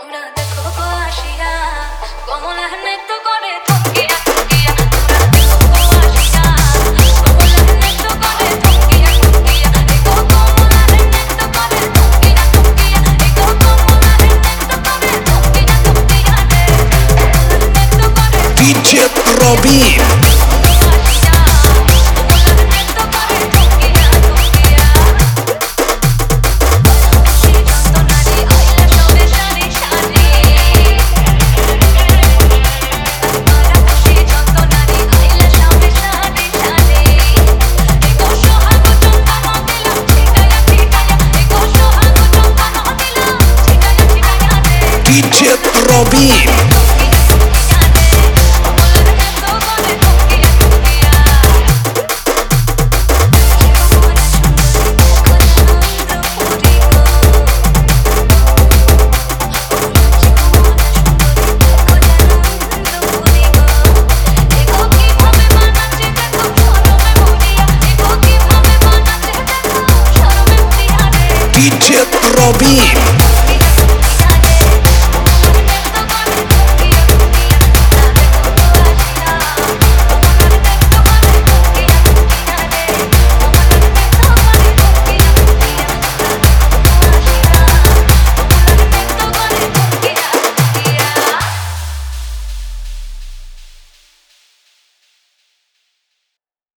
তোমরা দেখো গো আসিয়া কমলা নৃত্য করে থমকিয়া থমকিয়া তোমরা দেখো গো আসিয়া কমলা নৃত্য করে থমকিয়া থমকিয়া দেখো কমলা নৃত্য করে থমকিয়া থমকিয়া দেখো কমলা নৃত্য করে থমকিয়া থমকিয়া নৃত্য করে DJ Robin DJ Robin